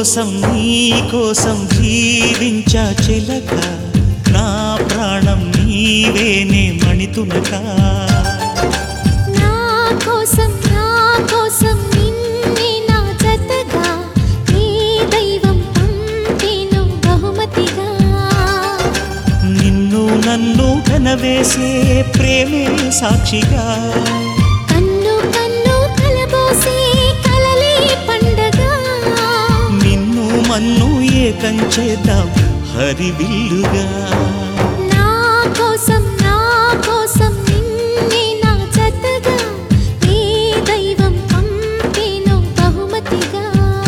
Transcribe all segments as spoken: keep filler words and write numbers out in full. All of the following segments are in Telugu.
కోసం నీ కోసం జీవించా చిలక నా ప్రాణం నీవేనే మణితునక నా కోసం నా కోసం నిన్నే నా జతగా నీ దైవం పంపేను బహుమతిగా నిన్ను నన్ను కనవేసే ప్రేమే సాక్షిగా కన్ను కన్ను కలబోసే కలలే పండగ నిన్ను మన్ను ఏకం చేద్దాం హరివిల్లుగా నా కోసం నా కోసం నిన్నే నా జతగా నీ దైవం పంపేను బహుమతిగా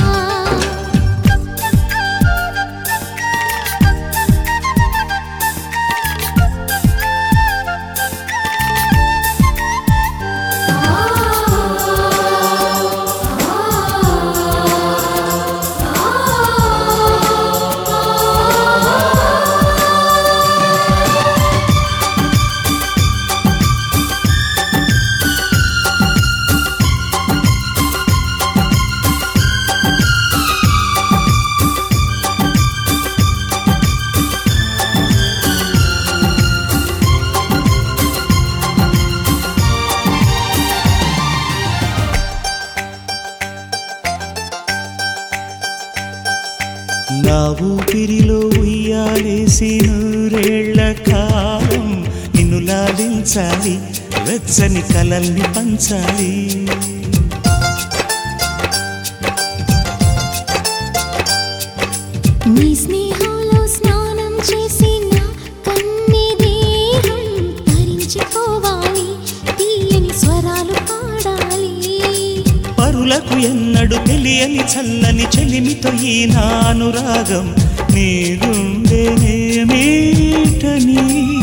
నా ఊపిరిలో ఉయ్యాలేసి నూరేళ్ల కాలం నిన్ను లాలించాలి వెచ్చని కలల్ని పంచాలి నీ స్నేహంలో స్నానం చేసి నా కన్ని దేహం తరించిపోవాలి తీయని స్వరాలు పాడాలి పరులకు ఎన్నడు తెలియని చల్లని చెలిమితో ఈ నా అనురాగం నీ గుండెనేమీటని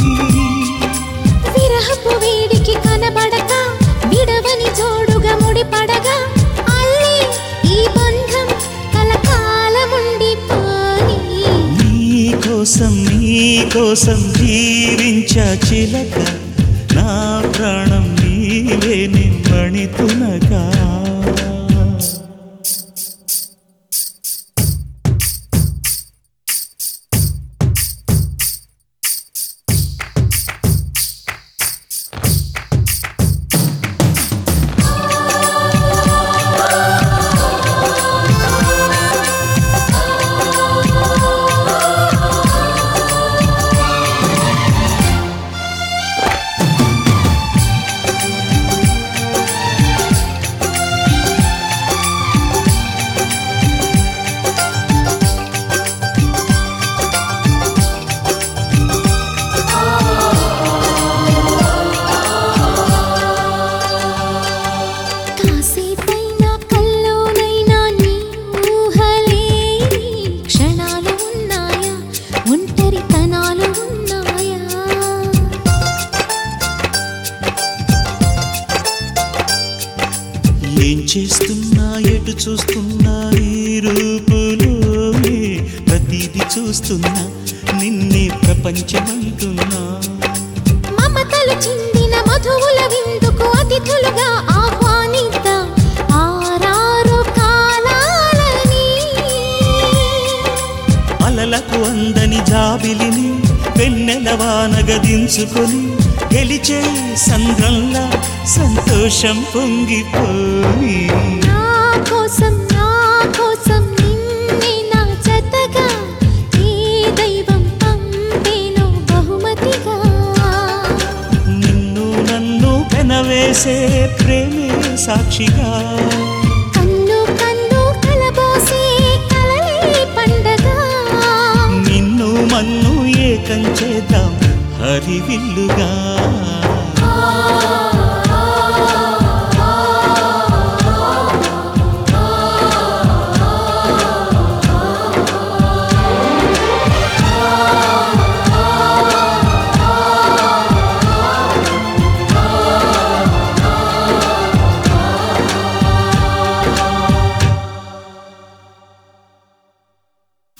విరహపు వేడికి కనబడక విడవని జోడుగా ముడిపడగా అల్లి ఈ బంధం కలకాలముండిపోని నీ కోసం నీ కోసం జీవించా చిలక నా ప్రాణం నీవే నిమ్మణితునగా కాసేపైనా కల్లోనైనా నీ ఊహలేని క్షణాలు ఉన్నాయా ఒంటరితనాలు ఉన్నాయా ఏం చేస్తున్నా ఎటు చూస్తున్నా ఈ రూపులోనే ప్రతిదీ చూస్తున్నా నిన్నే ప్రపంచమంటున్నా మమతలు చిందిన మధువుల విందుకు అతిథులుగా ఆహ్వానిద్దాం ఆరారు కాలాలని అలలకు అందని జాబిలిని వెన్నెల వానగదించుకొని గెలిచే సంద్రంలా సంతోషం పొంగిపోని నా కోసం నా కోసం నిన్నే నా జతగా నీ దైవం పంపేను బహుమతిగా నిన్ను నన్ను పెనవేసే ప్రేమే సాక్షిగా కన్ను కన్ను కలబోసే కలలే పండగ నిన్ను మన్ను ఏకం చేద్దాం హరివిల్లుగా ఆ